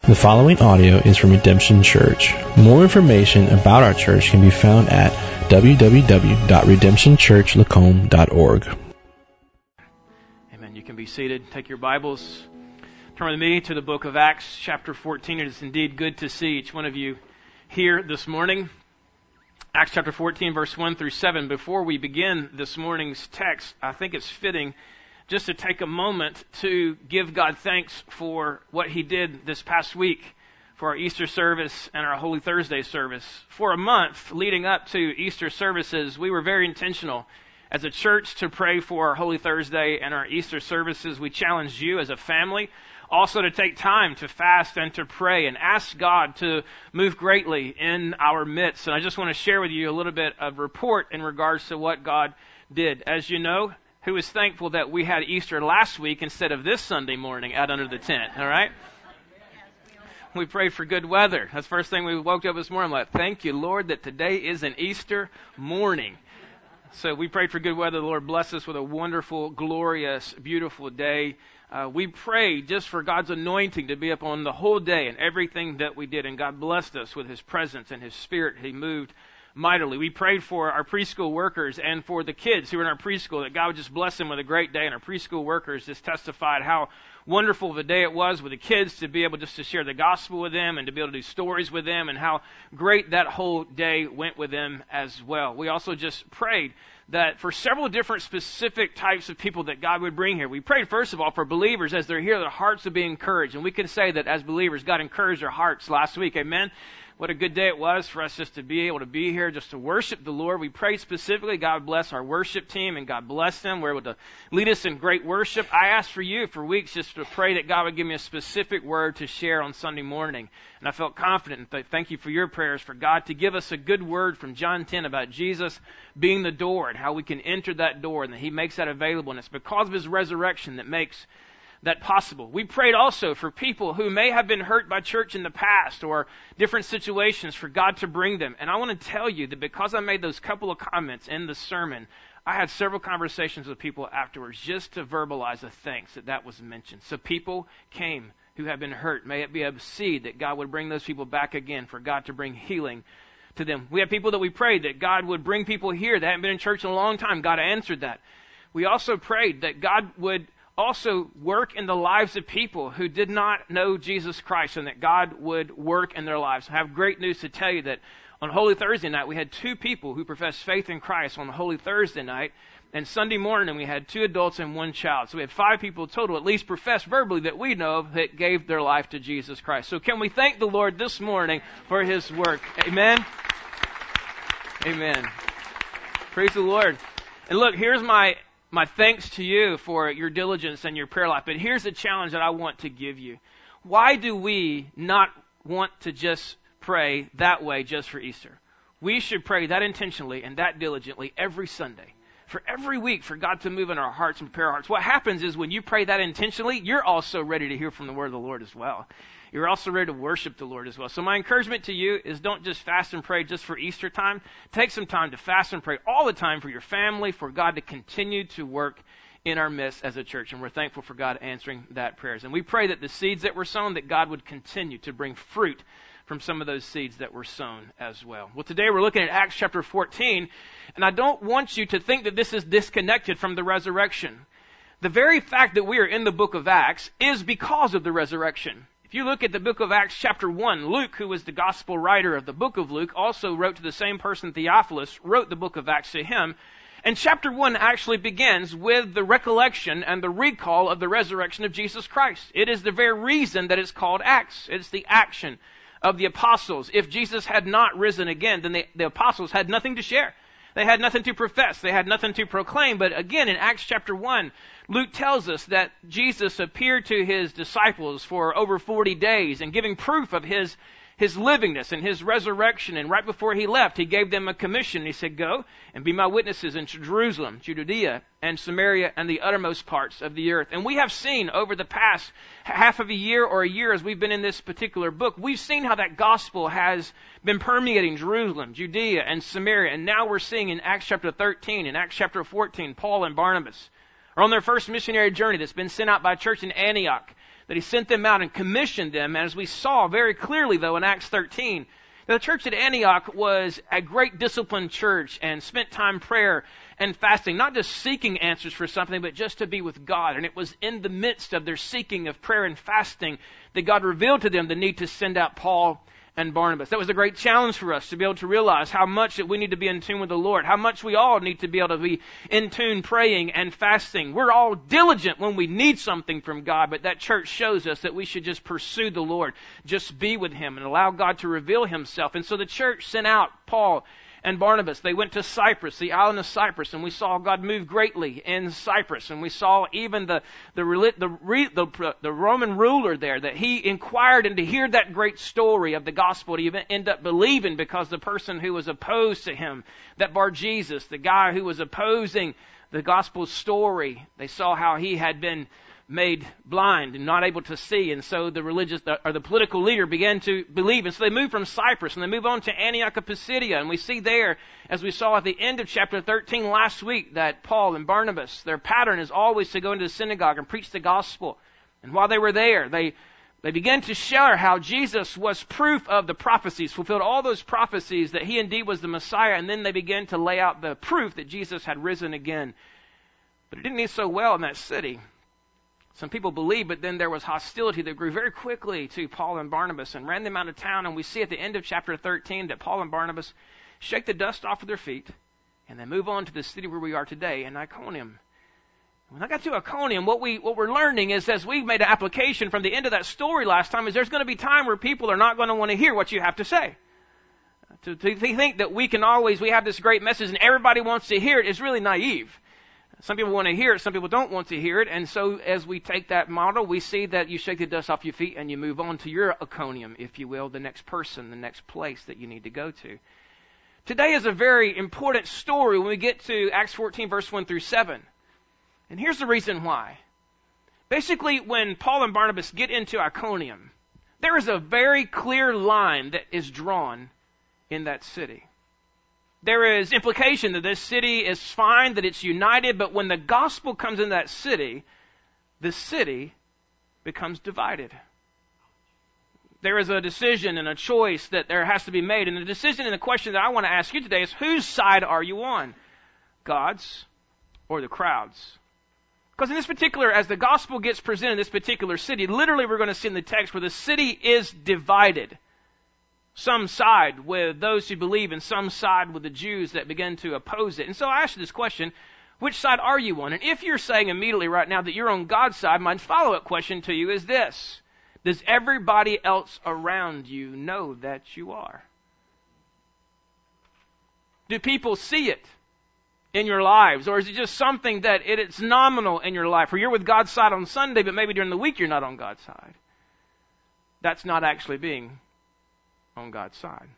The following audio is from Redemption Church. More information about our church can be found at www.redemptionchurchlacombe.org. Amen. You can be seated. Take your Bibles. Turn with me to the book of Acts, chapter 14. It is indeed good to see each one of you here this morning. Acts chapter 14, verse 1 through 7. Before we begin this morning's text, I think it's fitting just to take a moment to give God thanks for what He did this past week for our Easter service and our Holy Thursday service. For a month leading up to Easter services, we were very intentional as a church to pray for our Holy Thursday and our Easter services. We challenged you as a family also to take time to fast and to pray and ask God to move greatly in our midst. And I just want to share with you a little bit of report in regards to what God did. As you know, who is thankful that we had Easter last week instead of this Sunday morning out under the tent, all right? We prayed for good weather. That's the first thing we woke up this morning. I'm like, thank you, Lord, that today is an Easter morning. So we prayed for good weather. The Lord bless us with a wonderful, glorious, beautiful day. We prayed just for God's anointing to be upon the whole day and everything that we did. And God blessed us with His presence and His Spirit. He moved mightily. We prayed for our preschool workers and for the kids who are in our preschool, that God would just bless them with a great day. And our preschool workers just testified how wonderful of a day it was with the kids to be able just to share the gospel with them and to be able to do stories with them, and how great that whole day went with them as well. We also just prayed that for several different specific types of people that God would bring here. We prayed, first of all, for believers as they're here, their hearts would be encouraged. And we can say that as believers, God encouraged our hearts last week. Amen. What a good day it was for us just to be able to be here, just to worship the Lord. We prayed specifically, God bless our worship team, and God bless them. We're able to lead us in great worship. I asked for you for weeks just to pray that God would give me a specific word to share on Sunday morning. And I felt confident, and thank you for your prayers, for God to give us a good word from John 10 about Jesus being the door and how we can enter that door, and that He makes that available. And it's because of His resurrection that makes that possible. We prayed also for people who may have been hurt by church in the past or different situations, for God to bring them. And I want to tell you that because I made those couple of comments in the sermon, I had several conversations with people afterwards just to verbalize the thanks that was mentioned. So people came who have been hurt. May it be a seed that God would bring those people back again, for God to bring healing to them. We have people that we prayed that God would bring people here that haven't been in church in a long time. God answered that. We also prayed that God would also work in the lives of people who did not know Jesus Christ, and that God would work in their lives. I have great news to tell you that on Holy Thursday night, we had 2 people who professed faith in Christ on Holy Thursday night, and Sunday morning we had 2 adults and 1 child. So we had 5 people total, at least professed verbally that we know of, that gave their life to Jesus Christ. So can we thank the Lord this morning for His work? Amen? Amen. Praise the Lord. And look, here's my thanks to you for your diligence and your prayer life. But here's the challenge that I want to give you. Why do we not want to just pray that way just for Easter? We should pray that intentionally and that diligently every Sunday, for every week, for God to move in our hearts and prepare our hearts. What happens is when you pray that intentionally, you're also ready to hear from the word of the Lord as well. You're also ready to worship the Lord as well. So my encouragement to you is, don't just fast and pray just for Easter time. Take some time to fast and pray all the time for your family, for God to continue to work in our midst as a church. And we're thankful for God answering that prayers. And we pray that the seeds that were sown, that God would continue to bring fruit from some of those seeds that were sown as well. Well, today we're looking at Acts chapter 14, and I don't want you to think that this is disconnected from the resurrection. The very fact that we are in the book of Acts is because of the resurrection. If you look at the book of Acts chapter 1, Luke, who was the gospel writer of the book of Luke, also wrote to the same person, Theophilus, wrote the book of Acts to him. And chapter 1 actually begins with the recollection and the recall of the resurrection of Jesus Christ. It is the very reason that it's called Acts. It's the action of the apostles. If Jesus had not risen again, then the apostles had nothing to share. They had nothing to profess. They had nothing to proclaim. But again, in Acts chapter 1, Luke tells us that Jesus appeared to His disciples for over 40 days and giving proof of His livingness and His resurrection. And right before He left, He gave them a commission. He said, go and be my witnesses in Jerusalem, Judea, and Samaria, and the uttermost parts of the earth. And we have seen over the past half of a year or a year as we've been in this particular book, we've seen how that gospel has been permeating Jerusalem, Judea, and Samaria. And now we're seeing in Acts chapter 13 and Acts chapter 14, Paul and Barnabas are on their first missionary journey that's been sent out by a church in Antioch. that he sent them out and commissioned them. And as we saw very clearly, though, in Acts 13, the church at Antioch was a great disciplined church and spent time prayer and fasting, not just seeking answers for something, but just to be with God. And it was in the midst of their seeking of prayer and fasting that God revealed to them the need to send out Paul and Barnabas. That was a great challenge for us to be able to realize how much that we need to be in tune with the Lord, how much we all need to be able to be in tune praying and fasting. We're all diligent when we need something from God, but that church shows us that we should just pursue the Lord, just be with Him and allow God to reveal Himself. And so the church sent out Paul and Barnabas. They went to Cyprus, the island of Cyprus, and we saw God move greatly in Cyprus. And we saw even the Roman ruler there, that he inquired and to hear that great story of the gospel, to even end up believing, because the person who was opposed to him, that Bar-Jesus, the guy who was opposing the gospel story, they saw how he had been made blind and not able to see, and so the political leader began to believe, and so they moved from Cyprus and they move on to Antioch of Pisidia, and we see there, as we saw at the end of chapter 13 last week, that Paul and Barnabas, their pattern is always to go into the synagogue and preach the gospel. And while they were there, they began to share how Jesus was proof of the prophecies, fulfilled all those prophecies that He indeed was the Messiah, and then they began to lay out the proof that Jesus had risen again. But it didn't do so well in that city. Some people believed, but then there was hostility that grew very quickly to Paul and Barnabas and ran them out of town. And we see at the end of chapter 13 that Paul and Barnabas shake the dust off of their feet and they move on to the city where we are today, in Iconium. When I got to Iconium, what we're learning is, as we made an application from the end of that story last time, is there's going to be time where people are not going to want to hear what you have to say. To think that we have this great message and everybody wants to hear it is really naive. Some people want to hear it, some people don't want to hear it, and so as we take that model, we see that you shake the dust off your feet and you move on to your Iconium, if you will, the next person, the next place that you need to go to. Today is a very important story when we get to Acts 14, verse 1 through 7. And here's the reason why. Basically, when Paul and Barnabas get into Iconium, there is a very clear line that is drawn in that city. There is implication that this city is fine, that it's united, but when the gospel comes in that city, the city becomes divided. There is a decision and a choice that there has to be made. And the decision and the question that I want to ask you today is, whose side are you on? God's or the crowd's? Because in this particular, as the gospel gets presented in this particular city, literally we're going to see in the text where the city is divided. Some side with those who believe and some side with the Jews that begin to oppose it. And so I ask you this question, which side are you on? And if you're saying immediately right now that you're on God's side, my follow-up question to you is this: does everybody else around you know that you are? Do people see it in your lives? Or is it just something that it's nominal in your life? Or you're with God's side on Sunday, but maybe during the week you're not on God's side. That's not actually being on God's side.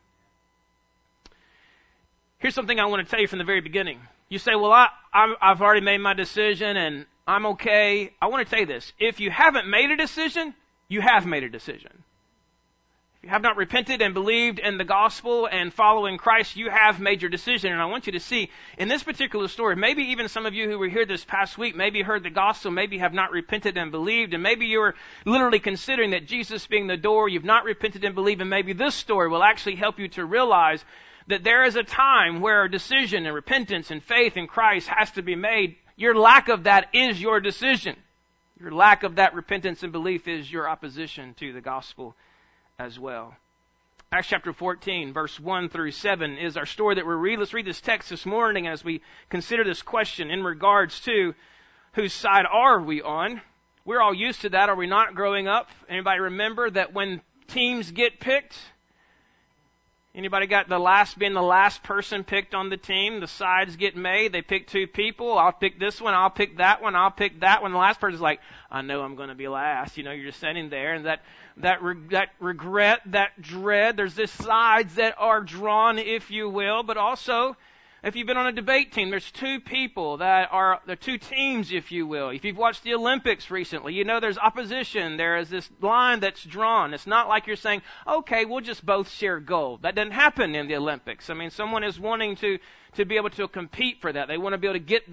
Here's something I want to tell you from the very beginning. You say, well, I've already made my decision and I'm okay. I want to tell you this. If you haven't made a decision, you have made a decision. If you have not repented and believed in the gospel and following Christ, you have made your decision. And I want you to see, in this particular story, maybe even some of you who were here this past week, maybe heard the gospel, maybe have not repented and believed, and maybe you were literally considering that Jesus being the door, you've not repented and believed, and maybe this story will actually help you to realize that there is a time where a decision and repentance and faith in Christ has to be made. Your lack of that is your decision. Your lack of that repentance and belief is your opposition to the gospel as well. Acts chapter 14, verse 1 through 7 is our story that we'll read. Let's read this text this morning as we consider this question in regards to whose side are we on. We're all used to that, are we not, growing up? Anybody remember that when teams get picked, anybody got being the last person picked on the team? The sides get made. They pick two people. I'll pick this one. I'll pick that one. I'll pick that one. The last person's like, I know I'm going to be last. You know, you're just sitting there, and that regret, that dread. There's this sides that are drawn, if you will. But also, if you've been on a debate team, there's two people that are the two teams, if you will. If you've watched the Olympics recently, you know there's opposition. There is this line that's drawn. It's not like you're saying, okay, we'll just both share gold. That doesn't happen in the Olympics. I mean, someone is wanting to be able to compete for that. They want to be able to get that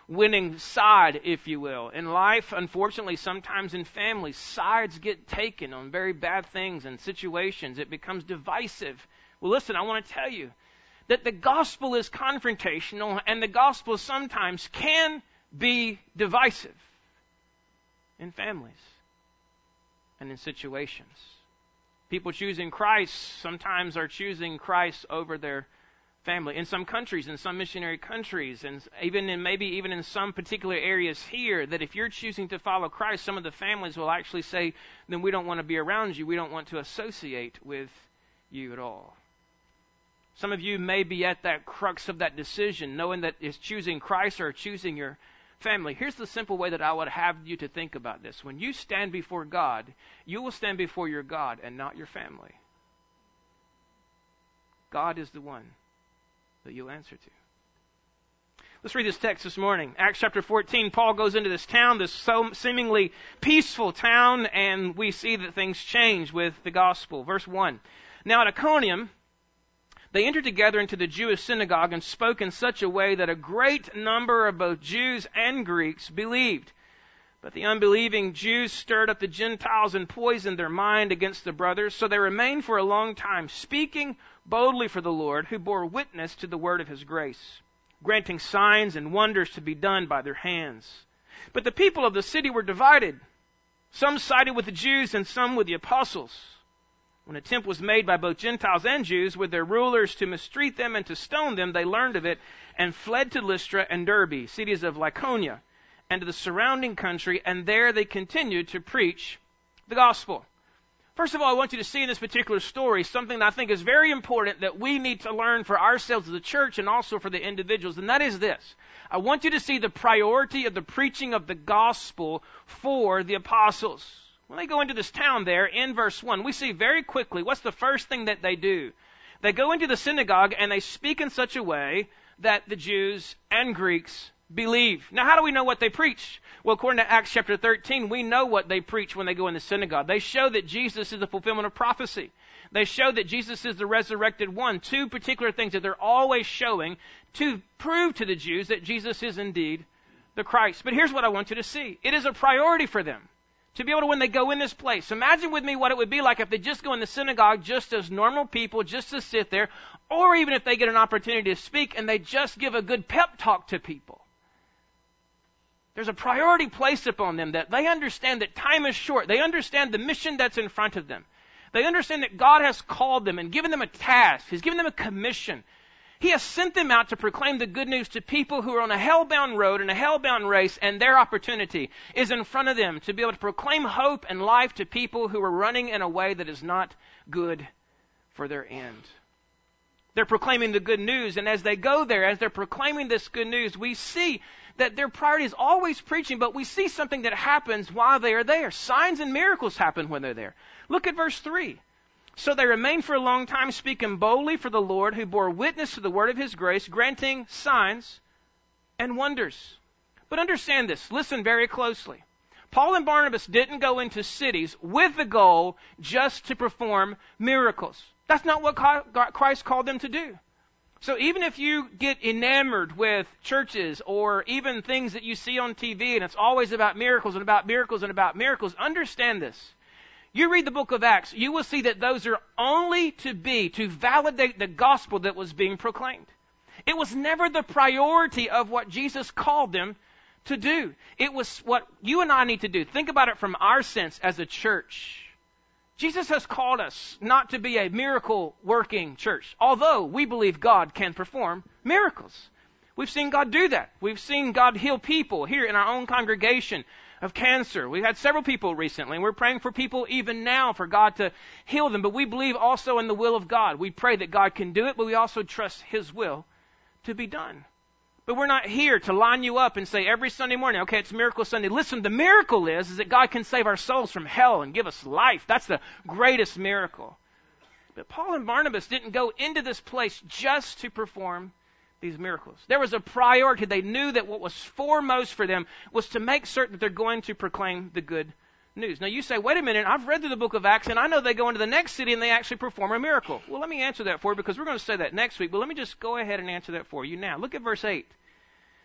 winning side, if you will. In life, unfortunately, sometimes in families, sides get taken on very bad things and situations. It becomes divisive. Well, listen, I want to tell you that the gospel is confrontational, and the gospel sometimes can be divisive in families and in situations. People choosing Christ sometimes are choosing Christ over their family. In some countries, in some missionary countries, and even in some particular areas here, that if you're choosing to follow Christ, some of the families will actually say, then we don't want to be around you. We don't want to associate with you at all. Some of you may be at that crux of that decision, knowing that it's choosing Christ or choosing your family. Here's the simple way that I would have you to think about this. When you stand before God, you will stand before your God and not your family. God is the one that you'll answer to. Let's read this text this morning. Acts chapter 14, Paul goes into this town, this so seemingly peaceful town, and we see that things change with the gospel. Verse 1. Now at Iconium, they entered together into the Jewish synagogue and spoke in such a way that a great number of both Jews and Greeks believed. But the unbelieving Jews stirred up the Gentiles and poisoned their mind against the brothers. So they remained for a long time, speaking boldly for the Lord, who bore witness to the word of his grace, granting signs and wonders to be done by their hands. But the people of the city were divided. Some sided with the Jews and some with the apostles. When an attempt was made by both Gentiles and Jews with their rulers to mistreat them and to stone them, they learned of it and fled to Lystra and Derbe, cities of Lycaonia, and to the surrounding country, and there they continued to preach the gospel. First of all, I want you to see in this particular story something that I think is very important that we need to learn for ourselves as a church and also for the individuals, and that is this. I want you to see the priority of the preaching of the gospel for the apostles. When they go into this town there, in verse 1, we see very quickly what's the first thing that they do. They go into the synagogue and they speak in such a way that the Jews and Greeks believe. Now, how do we know what they preach? Well, according to Acts chapter 13, we know what they preach when they go in the synagogue. They show that Jesus is the fulfillment of prophecy. They show that Jesus is the resurrected one. Two particular things that they're always showing to prove to the Jews that Jesus is indeed the Christ. But here's what I want you to see. It is a priority for them to be able to, when they go in this place, imagine with me what it would be like if they just go in the synagogue just as normal people, just to sit there, or even if they get an opportunity to speak and they just give a good pep talk to people. There's a priority placed upon them that they understand that time is short. They understand the mission that's in front of them. They understand that God has called them and given them a task. He's given them a commission. He has sent them out to proclaim the good news to people who are on a hell-bound road and a hell-bound race, and their opportunity is in front of them to be able to proclaim hope and life to people who are running in a way that is not good for their end. They're proclaiming the good news, and as they go there, as they're proclaiming this good news, we see that their priority is always preaching, but we see something that happens while they are there. Signs and miracles happen when they're there. Look at verse 3. So they remained for a long time, speaking boldly for the Lord, who bore witness to the word of his grace, granting signs and wonders. But understand this. Listen very closely. Paul and Barnabas didn't go into cities with the goal just to perform miracles. That's not what Christ called them to do. So even if you get enamored with churches or even things that you see on TV and it's always about miracles and about miracles and about miracles, understand this. You read the book of Acts, you will see that those are only to validate the gospel that was being proclaimed. It was never the priority of what Jesus called them to do. It was what you and I need to do. Think about it from our sense as a church. Jesus has called us not to be a miracle-working church, although we believe God can perform miracles. We've seen God do that. We've seen God heal people here in our own congregation of cancer. We've had several people recently, and we're praying for people even now for God to heal them. But we believe also in the will of God. We pray that God can do it, but we also trust his will to be done. But we're not here to line you up and say every Sunday morning, okay, it's Miracle Sunday. Listen, the miracle is that God can save our souls from hell and give us life. That's the greatest miracle. But Paul and Barnabas didn't go into this place just to perform these miracles. There was a priority. They knew that what was foremost for them was to make certain that they're going to proclaim the good news. Now you say, wait a minute, I've read through the book of Acts and I know they go into the next city and they actually perform a miracle. Well, let me answer that for you because we're going to say that next week, but let me just go ahead and answer that for you now. Look at verse 8.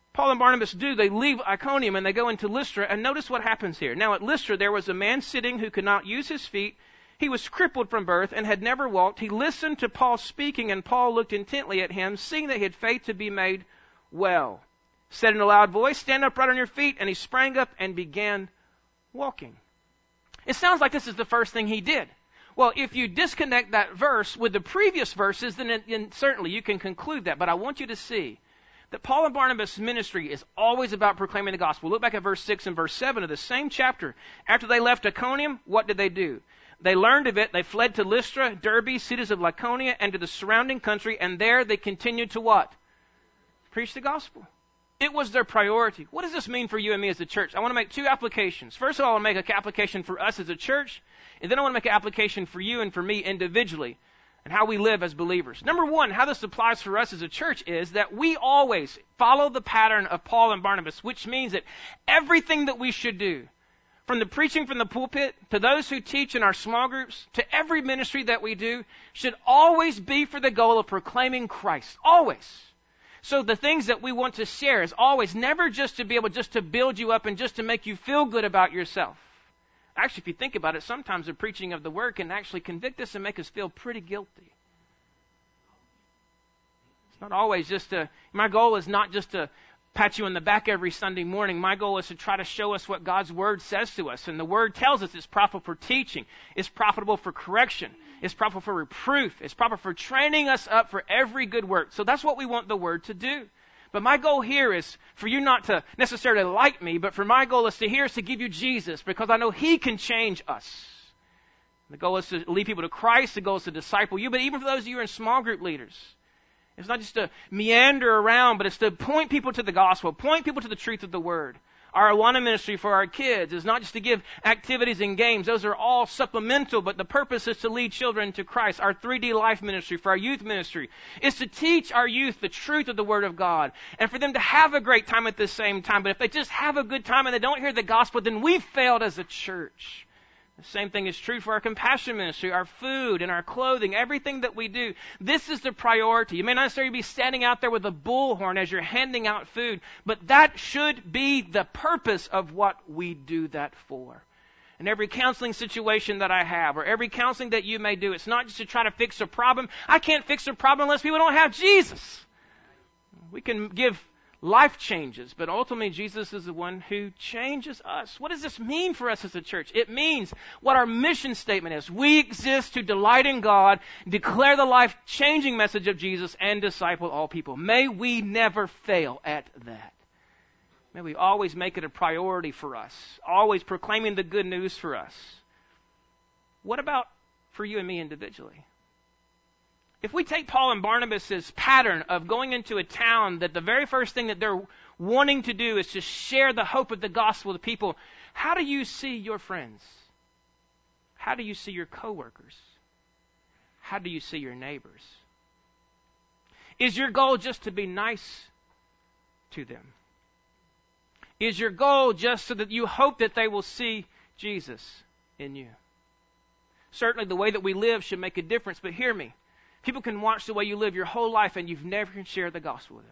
Paul and Barnabas do. They leave Iconium and they go into Lystra, and notice what happens here. Now at Lystra there was a man sitting who could not use his feet. He was crippled from birth and had never walked. He listened to Paul speaking, and Paul looked intently at him, seeing that he had faith to be made well. Said in a loud voice, "Stand upright on your feet," and he sprang up and began walking. It sounds like this is the first thing he did. Well, if you disconnect that verse with the previous verses, then certainly you can conclude that. But I want you to see that Paul and Barnabas' ministry is always about proclaiming the gospel. Look back at verse 6 and verse 7 of the same chapter. After they left Iconium, what did they do? They learned of it. They fled to Lystra, Derbe, cities of Lycaonia, and to the surrounding country, and there they continued to what? Preach the gospel. It was their priority. What does this mean for you and me as a church? I want to make two applications. First of all, I want to make an application for us as a church, and then I want to make an application for you and for me individually and how we live as believers. Number one, how this applies for us as a church is that we always follow the pattern of Paul and Barnabas, which means that everything that we should do, from the preaching from the pulpit to those who teach in our small groups to every ministry that we do, should always be for the goal of proclaiming Christ. Always. So the things that we want to share is always never just to be able just to build you up and just to make you feel good about yourself. Actually, if you think about it, sometimes the preaching of the word can actually convict us and make us feel pretty guilty. It's not always just my goal is not just to pat you on the back every Sunday morning. My goal is to try to show us what God's word says to us. And the word tells us it's profitable for teaching. It's profitable for correction. It's profitable for reproof. It's profitable for training us up for every good work. So that's what we want the word to do. But my goal here is for you not to necessarily like me, but for my goal is to give you Jesus, because I know He can change us. The goal is to lead people to Christ. The goal is to disciple you. But even for those of you who are in small group leaders, it's not just to meander around, but it's to point people to the gospel, point people to the truth of the word. Our Awana ministry for our kids is not just to give activities and games. Those are all supplemental, but the purpose is to lead children to Christ. Our 3D Life ministry for our youth ministry is to teach our youth the truth of the Word of God and for them to have a great time at the same time. But if they just have a good time and they don't hear the gospel, then we've failed as a church. The same thing is true for our compassion ministry, our food and our clothing, everything that we do. This is the priority. You may not necessarily be standing out there with a bullhorn as you're handing out food, but that should be the purpose of what we do that for. In every counseling situation that I have, or every counseling that you may do, it's not just to try to fix a problem. I can't fix a problem unless people don't have Jesus. We can give life changes, but ultimately Jesus is the one who changes us. What does this mean for us as a church? It means what our mission statement is. We exist to delight in God, declare the life-changing message of Jesus, and disciple all people. May we never fail at that. May we always make it a priority for us, always proclaiming the good news for us. What about for you and me individually? If we take Paul and Barnabas' pattern of going into a town that the very first thing that they're wanting to do is to share the hope of the gospel with people, how do you see your friends? How do you see your coworkers? How do you see your neighbors? Is your goal just to be nice to them? Is your goal just so that you hope that they will see Jesus in you? Certainly the way that we live should make a difference, but hear me. People can watch the way you live your whole life and you've never shared the gospel with them.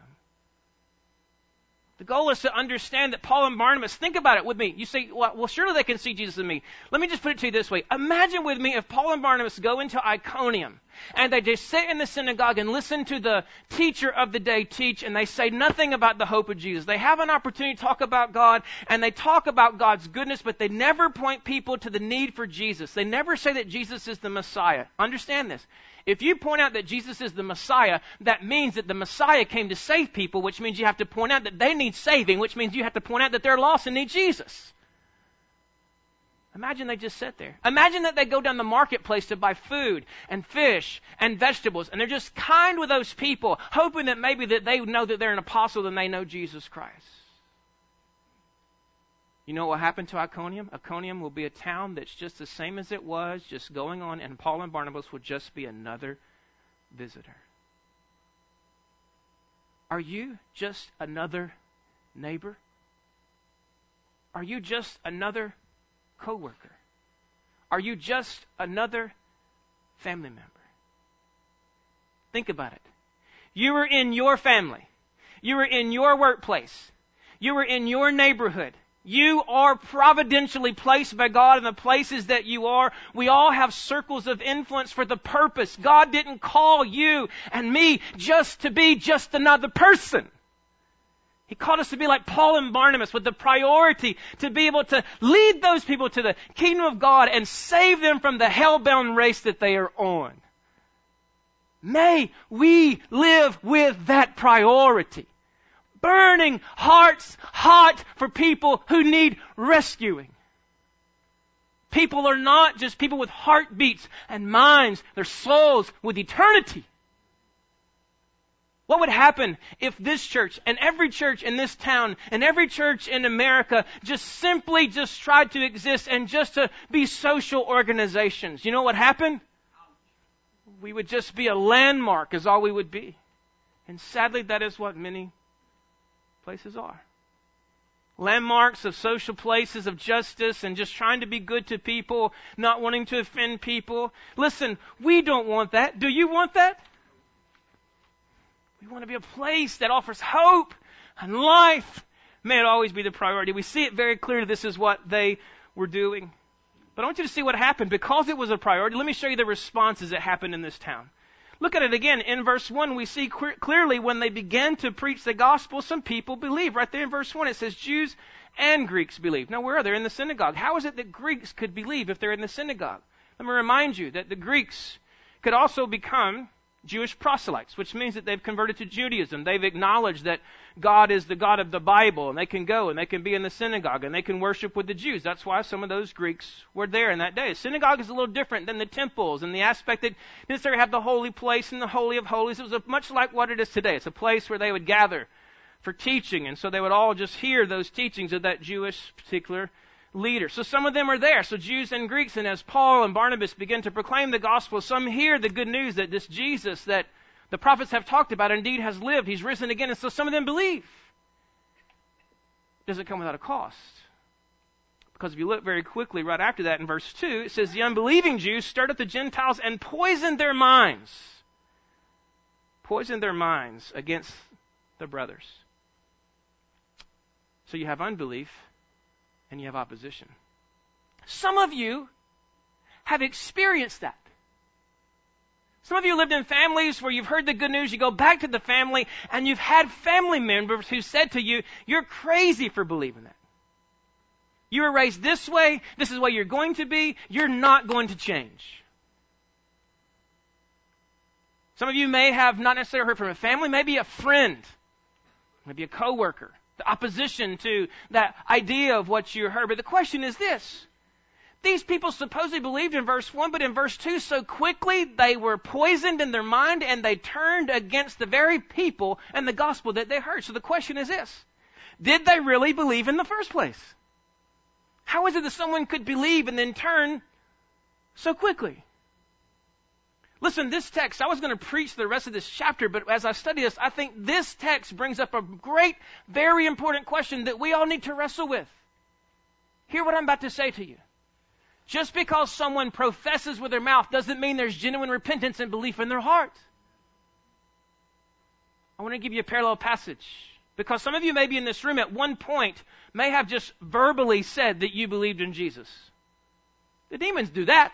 The goal is to understand that Paul and Barnabas, think about it with me. You say, well, surely they can see Jesus in me. Let me just put it to you this way. Imagine with me if Paul and Barnabas go into Iconium and they just sit in the synagogue and listen to the teacher of the day teach, and they say nothing about the hope of Jesus. They have an opportunity to talk about God, and they talk about God's goodness, but they never point people to the need for Jesus. They never say that Jesus is the Messiah. Understand this. If you point out that Jesus is the Messiah, that means that the Messiah came to save people, which means you have to point out that they need saving, which means you have to point out that they're lost and need Jesus. Imagine they just sit there. Imagine that they go down the marketplace to buy food and fish and vegetables, and they're just kind with those people, hoping that maybe that they know that they're an apostle and they know Jesus Christ. You know what will happen to Iconium? Iconium will be a town that's just the same as it was, just going on, and Paul and Barnabas will just be another visitor. Are you just another neighbor? Are you just another coworker? Are you just another family member? Think about it. You were in your family. You were in your workplace. You are in your neighborhood. You are providentially placed by God in the places that you are. We all have circles of influence for the purpose. God didn't call you and me just to be just another person. He called us to be like Paul and Barnabas with the priority to be able to lead those people to the kingdom of God and save them from the hell-bound race that they are on. May we live with that priority. Burning hearts hot for people who need rescuing. People are not just people with heartbeats and minds, their souls with eternity. What would happen if this church and every church in this town and every church in America simply tried to exist and just to be social organizations? You know what would happen? We would just be a landmark is all we would be. And sadly, that is what many places are. Landmarks of social places of justice and just trying to be good to people, not wanting to offend people. Listen, we don't want that. Do you want that? We want to be a place that offers hope and life. May it always be the priority. We see it very clearly. This is what they were doing. But I want you to see what happened. Because it was a priority, let me show you the responses that happened in this town. Look at it again. In verse 1, we see clearly when they began to preach the gospel, some people believed. Right there in verse 1, it says Jews and Greeks believed. Now, where are they? In the synagogue. How is it that Greeks could believe if they're in the synagogue? Let me remind you that the Greeks could also become Jewish proselytes, which means that they've converted to Judaism. They've acknowledged that God is the God of the Bible, and they can go and they can be in the synagogue and they can worship with the Jews. That's why some of those Greeks were there in that day. A synagogue is a little different than the temples in the aspect that it didn't necessarily have the holy place and the holy of holies. It was much like what it is today. It's a place where they would gather for teaching, and so they would all just hear those teachings of that Jewish particular leader. So some of them are there. So Jews and Greeks, and as Paul and Barnabas begin to proclaim the gospel, some hear the good news that this Jesus that the prophets have talked about indeed has lived. He's risen again. And so some of them believe. It doesn't come without a cost. Because if you look very quickly right after that in verse 2, it says, the unbelieving Jews stirred up the Gentiles and poisoned their minds. Poisoned their minds against the brothers. So you have unbelief and you have opposition. Some of you have experienced that. Some of you lived in families where you've heard the good news, you go back to the family, and you've had family members who said to you, you're crazy for believing that. You were raised this way, this is the way you're going to be, you're not going to change. Some of you may have not necessarily heard from a family, maybe a friend, maybe a coworker. The opposition to that idea of what you heard. But the question is this. These people supposedly believed in verse 1, but in verse 2, so quickly they were poisoned in their mind and they turned against the very people and the gospel that they heard. So the question is this. Did they really believe in the first place? How is it that someone could believe and then turn so quickly? Listen, this text, I was going to preach the rest of this chapter, but as I study this, I think this text brings up a great, very important question that we all need to wrestle with. Hear what I'm about to say to you. Just because someone professes with their mouth doesn't mean there's genuine repentance and belief in their heart. I want to give you a parallel passage. Because some of you maybe in this room at one point may have just verbally said that you believed in Jesus. The demons do that.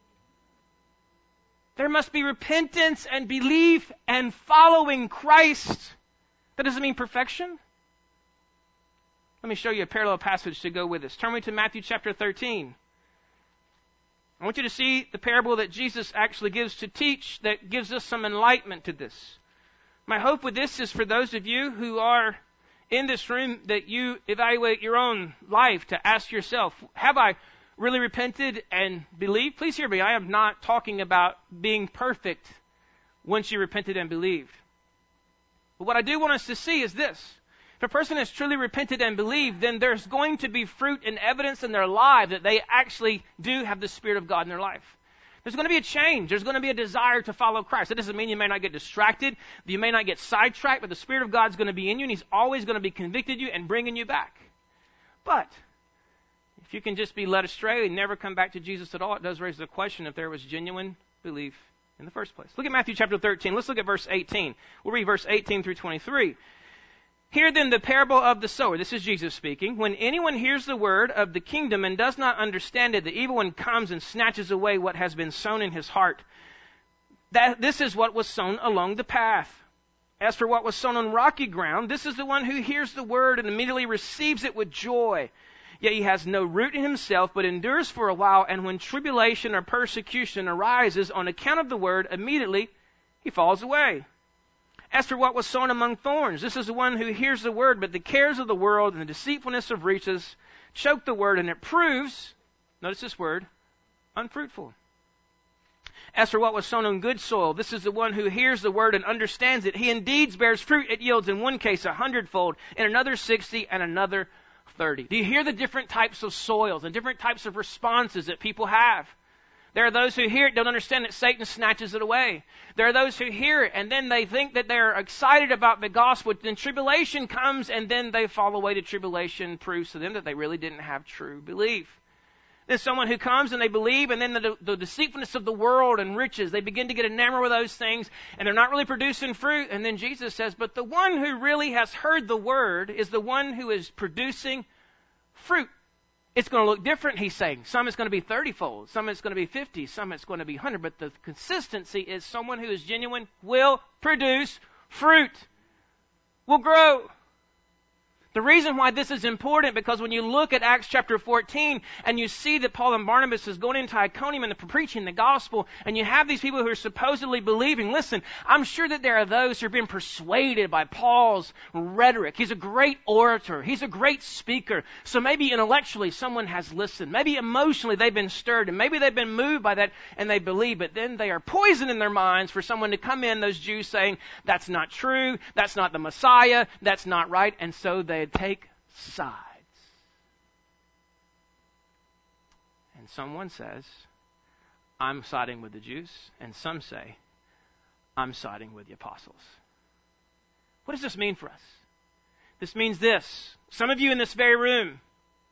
There must be repentance and belief and following Christ. That doesn't mean perfection. Let me show you a parallel passage to go with this. Turn me to Matthew chapter 13. I want you to see the parable that Jesus actually gives to teach that gives us some enlightenment to this. My hope with this is for those of you who are in this room that you evaluate your own life to ask yourself, have I really repented and believed? Please hear me. I am not talking about being perfect once you repented and believed. But what I do want us to see is this. If a person has truly repented and believed, then there's going to be fruit and evidence in their life that they actually do have the Spirit of God in their life. There's going to be a change. There's going to be a desire to follow Christ. That doesn't mean you may not get distracted. You may not get sidetracked, but the Spirit of God's going to be in you, and He's always going to be convicting you and bringing you back. But if you can just be led astray and never come back to Jesus at all, it does raise the question if there was genuine belief in the first place. Look at Matthew chapter 13. Let's look at verse 18. We'll read verse 18 through 23. Hear then the parable of the sower. This is Jesus speaking. When anyone hears the word of the kingdom and does not understand it, the evil one comes and snatches away what has been sown in his heart. This is what was sown along the path. As for what was sown on rocky ground, this is the one who hears the word and immediately receives it with joy. Yet he has no root in himself, but endures for a while, and when tribulation or persecution arises on account of the word, immediately he falls away. As for what was sown among thorns, this is the one who hears the word, but the cares of the world and the deceitfulness of riches choke the word, and it proves, notice this word, unfruitful. As for what was sown on good soil, this is the one who hears the word and understands it. He indeed bears fruit. It yields in one case 100-fold, in another 60, and another 30. Do you hear the different types of soils and different types of responses that people have? There are those who hear it, don't understand that Satan snatches it away. There are those who hear it, and then they think that they're excited about the gospel. Then tribulation comes, and then they fall away to tribulation, proves to them that they really didn't have true belief. There's someone who comes and they believe, and then the deceitfulness of the world and riches, they begin to get enamored with those things, and they're not really producing fruit. And then Jesus says, but the one who really has heard the word is the one who is producing fruit. It's going to look different, he's saying. Some it's going to be 30-fold, some it's going to be 50, some it's going to be 100. But the consistency is someone who is genuine will produce fruit, will grow. The reason why this is important, because when you look at Acts chapter 14 and you see that Paul and Barnabas is going into Iconium and preaching the gospel, and you have these people who are supposedly believing, listen, I'm sure that there are those who are being persuaded by Paul's rhetoric. He's a great orator. He's a great speaker. So maybe intellectually someone has listened. Maybe emotionally they've been stirred, and maybe they've been moved by that and they believe. But then they are poisoned in their minds for someone to come in, those Jews, saying, that's not true, that's not the Messiah, that's not right. And so they take sides. And someone says, I'm siding with the Jews, and some say, I'm siding with the apostles. What does this mean for us? This means this. Some of you in this very room,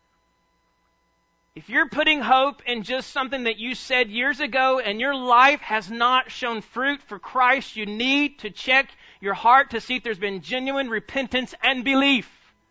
if you're putting hope in just something that you said years ago and your life has not shown fruit for Christ, you need to check your heart to see if there's been genuine repentance and belief.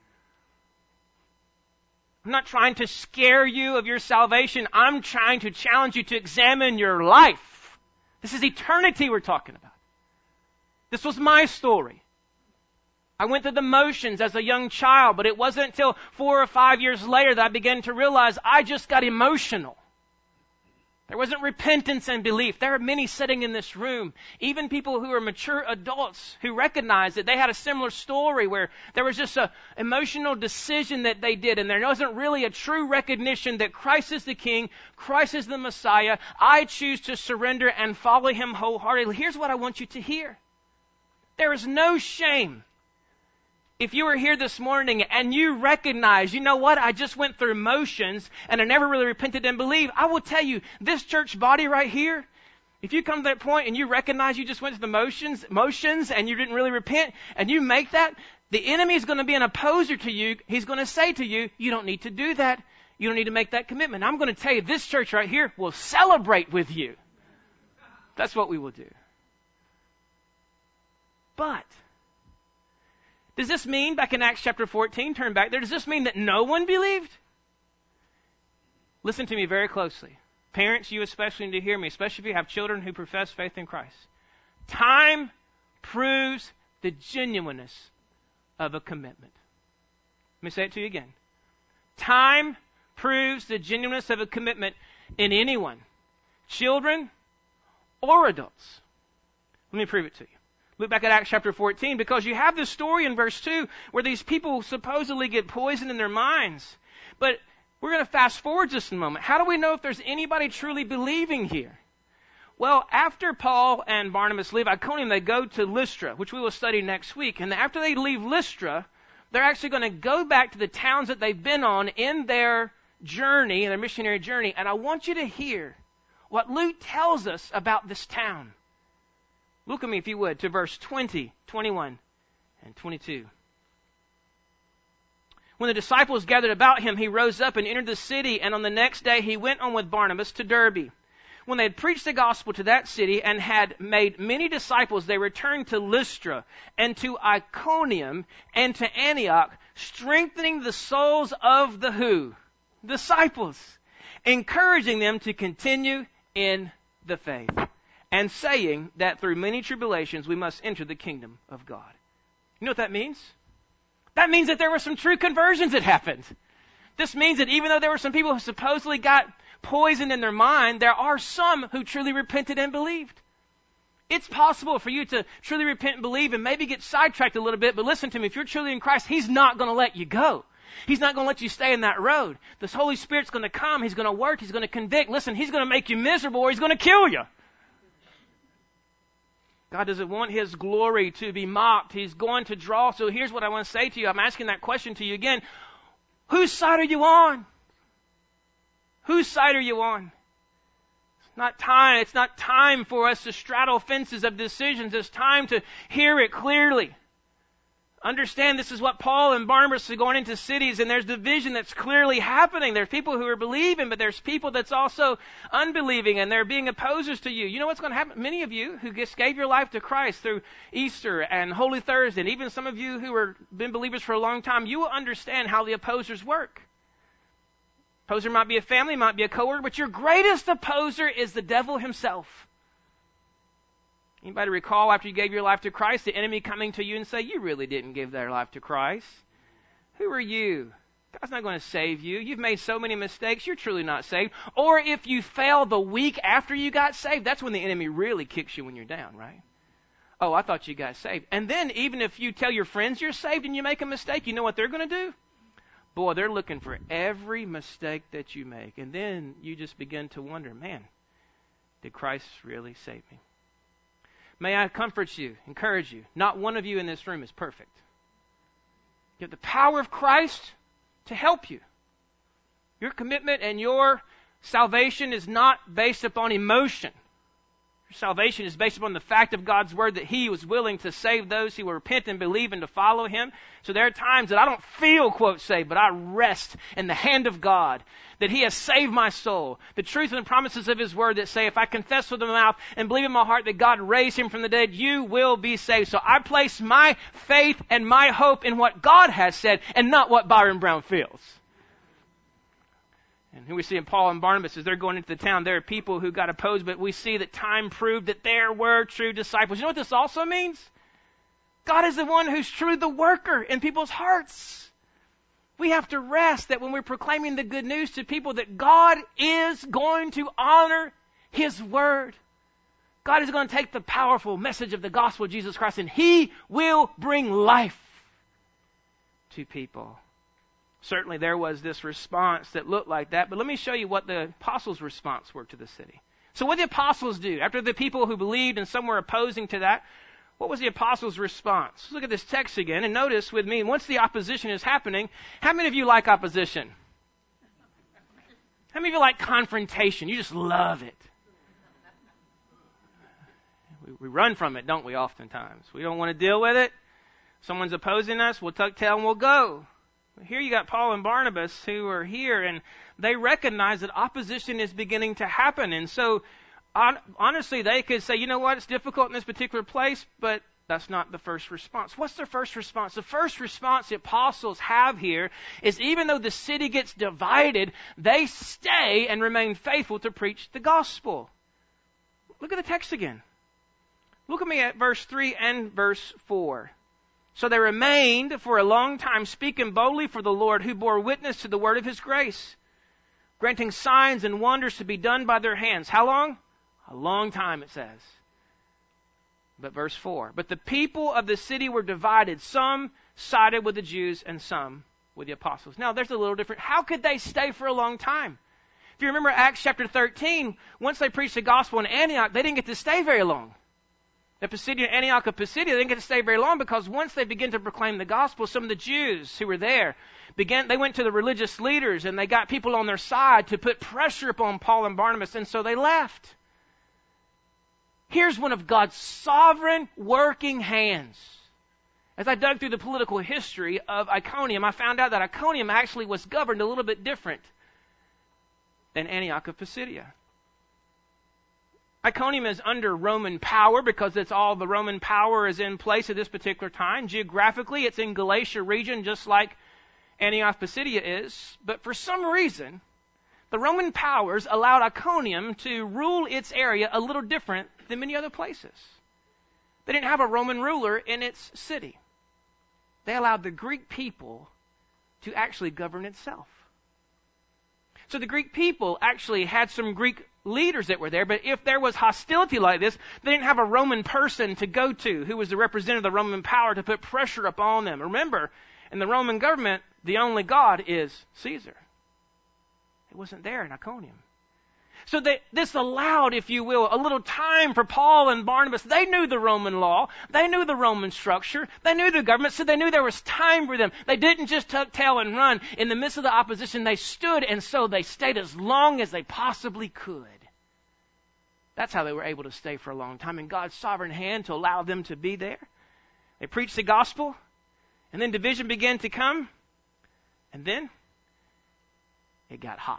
I'm not trying to scare you of your salvation. I'm trying to challenge you to examine your life. This is eternity we're talking about. This was my story. I went through the motions as a young child, but it wasn't until 4 or 5 years later that I began to realize I just got emotional. There wasn't repentance and belief. There are many sitting in this room, even people who are mature adults who recognize that they had a similar story where there was just an emotional decision that they did, and there wasn't really a true recognition that Christ is the King, Christ is the Messiah. I choose to surrender and follow Him wholeheartedly. Here's what I want you to hear. There is no shame. If you were here this morning and you recognize, you know what, I just went through motions and I never really repented and believed, I will tell you, this church body right here, if you come to that point and you recognize you just went through the motions and you didn't really repent, and you make that, the enemy is going to be an opposer to you. He's going to say to you, you don't need to do that. You don't need to make that commitment. I'm going to tell you, this church right here will celebrate with you. That's what we will do. But does this mean, back in Acts chapter 14, turn back there, does this mean that no one believed? Listen to me very closely. Parents, you especially need to hear me, especially if you have children who profess faith in Christ. Time proves the genuineness of a commitment. Let me say it to you again. Time proves the genuineness of a commitment in anyone, children or adults. Let me prove it to you. Look back at Acts chapter 14, because you have this story in verse 2 where these people supposedly get poisoned in their minds. But we're going to fast forward just a moment. How do we know if there's anybody truly believing here? Well, after Paul and Barnabas leave Iconium, they go to Lystra, which we will study next week. And after they leave Lystra, they're actually going to go back to the towns that they've been on in their journey, in their missionary journey. And I want you to hear what Luke tells us about this town. Look at me, if you would, to verse 20, 21, and 22. When the disciples gathered about him, he rose up and entered the city, and on the next day he went on with Barnabas to Derbe. when they had preached the gospel to that city and had made many disciples, they returned to Lystra and to Iconium and to Antioch, strengthening the souls of the who? Disciples, encouraging them to continue in the faith, and saying that through many tribulations we must enter the kingdom of God. You know what that means? That means that there were some true conversions that happened. This means that even though there were some people who supposedly got poisoned in their mind, there are some who truly repented and believed. It's possible for you to truly repent and believe and maybe get sidetracked a little bit, but listen to me, if you're truly in Christ, He's not going to let you go. He's not going to let you stay in that road. The Holy Spirit's going to come, He's going to work, He's going to convict. Listen, He's going to make you miserable or He's going to kill you. God doesn't want His glory to be mocked. He's going to draw. So here's what I want to say to you. I'm asking that question to you again. Whose side are you on? Whose side are you on? It's not time for us to straddle fences of decisions. It's time to hear it clearly. Understand this is what Paul and Barnabas are going into cities, and there's division that's clearly happening. There's people who are believing, but there's people that's also unbelieving, and they're being opposers to you. You know what's going to happen? Many of you who just gave your life to Christ through Easter and Holy Thursday, and even some of you who have been believers for a long time, you will understand how the opposers work. Opposer might be a family, might be a coworker, but your greatest opposer is the devil himself. Anybody recall after you gave your life to Christ, the enemy coming to you and say, you really didn't give their life to Christ? Who are you? God's not going to save you. You've made so many mistakes, you're truly not saved. Or if you fail the week after you got saved, that's when the enemy really kicks you when you're down, right? Oh, I thought you got saved. And then even if you tell your friends you're saved and you make a mistake, you know what they're going to do? Boy, they're looking for every mistake that you make. And then you just begin to wonder, man, did Christ really save me? May I comfort you, encourage you. Not one of you in this room is perfect. You have the power of Christ to help you. Your commitment and your salvation is not based upon emotion. Your salvation is based upon the fact of God's Word that He was willing to save those who will repent and believe and to follow Him. So there are times that I don't feel, quote, saved, but I rest in the hand of God, that He has saved my soul. The truth and the promises of His Word that say, if I confess with my mouth and believe in my heart that God raised Him from the dead, you will be saved. So I place my faith and my hope in what God has said and not what Byron Brown feels. And who we see in Paul and Barnabas as they're going into the town, there are people who got opposed, but we see that time proved that there were true disciples. You know what this also means? God is the one who's truly the worker in people's hearts. We have to rest that when we're proclaiming the good news to people that God is going to honor His word. God is going to take the powerful message of the gospel of Jesus Christ and He will bring life to people. Certainly there was this response that looked like that, but let me show you what the apostles' response were to the city. So what did the apostles do? After the people who believed and some were opposing to that, what was the apostles' response? Let's look at this text again and notice with me, once the opposition is happening, how many of you like opposition? How many of you like confrontation? You just love it. We run from it, don't we, oftentimes? We don't want to deal with it. Someone's opposing us, we'll tuck tail and we'll go. Here you got Paul and Barnabas who are here, and they recognize that opposition is beginning to happen. And so, honestly, they could say, you know what, it's difficult in this particular place, but that's not the first response. What's their first response? The first response the apostles have here is even though the city gets divided, they stay and remain faithful to preach the gospel. Look at the text again. Look at me at verse 3 and verse 4. So they remained for a long time, speaking boldly for the Lord, who bore witness to the word of His grace, granting signs and wonders to be done by their hands. How long? A long time, it says. But verse 4, but the people of the city were divided. Some sided with the Jews and some with the apostles. Now, there's a little different. How could they stay for a long time? If you remember Acts chapter 13, once they preached the gospel in Antioch, they didn't get to stay very long. The Pisidian Antioch of Pisidia, they didn't get to stay very long because once they began to proclaim the gospel, some of the Jews who were there they went to the religious leaders and they got people on their side to put pressure upon Paul and Barnabas, and so they left. Here's one of God's sovereign working hands. As I dug through the political history of Iconium, I found out that Iconium actually was governed a little bit different than Antioch of Pisidia. Iconium is under Roman power because it's all the Roman power is in place at this particular time. Geographically, it's in Galatia region, just like Antioch Pisidia is. But for some reason, the Roman powers allowed Iconium to rule its area a little different than many other places. They didn't have a Roman ruler in its city. They allowed the Greek people to actually govern itself. So the Greek people actually had some Greek leaders that were there, but if there was hostility like this, they didn't have a Roman person to go to who was the representative of the Roman power to put pressure upon them. Remember, in the Roman government, the only God is Caesar. It wasn't there in Iconium. So this allowed, if you will, a little time for Paul and Barnabas. They knew the Roman law. They knew the Roman structure. They knew the government, so they knew there was time for them. They didn't just tuck tail and run. In the midst of the opposition, they stood, and so they stayed as long as they possibly could. That's how they were able to stay for a long time in God's sovereign hand to allow them to be there. They preached the gospel, and then division began to come, and then it got hot.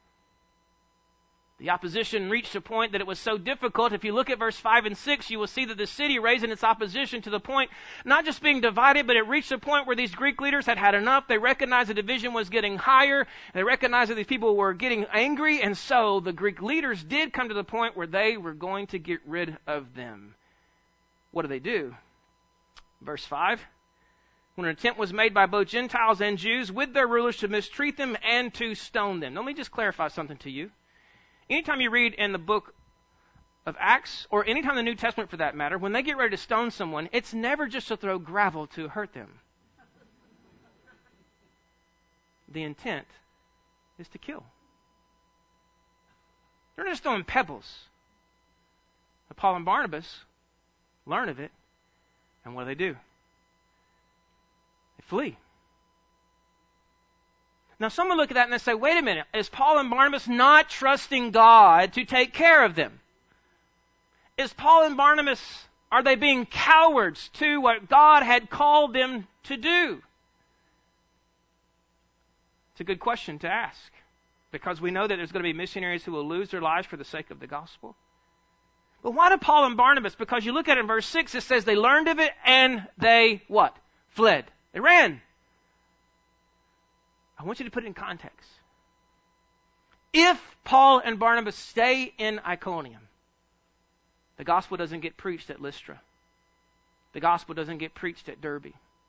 The opposition reached a point that it was so difficult. If you look at verse 5 and 6, you will see that the city raising its opposition to the point, not just being divided, but it reached a point where these Greek leaders had had enough. They recognized the division was getting higher. They recognized that these people were getting angry. And so the Greek leaders did come to the point where they were going to get rid of them. What do? Verse 5. When an attempt was made by both Gentiles and Jews with their rulers to mistreat them and to stone them. Let me just clarify something to you. Anytime you read in the book of Acts, or anytime in the New Testament for that matter, when they get ready to stone someone, it's never just to throw gravel to hurt them. The intent is to kill. They're not just throwing pebbles. But Paul and Barnabas learn of it, and what do? They flee. Now, someone look at that and they say, wait a minute, is Paul and Barnabas not trusting God to take care of them? Is Paul and Barnabas, are they being cowards to what God had called them to do? It's a good question to ask, because we know that there's going to be missionaries who will lose their lives for the sake of the gospel. But why do Paul and Barnabas? Because you look at it in verse 6, it says they learned of it and they what? Fled. They ran. I want you to put it in context. If Paul and Barnabas stay in Iconium, the gospel doesn't get preached at Lystra. The gospel doesn't get preached at Derbe.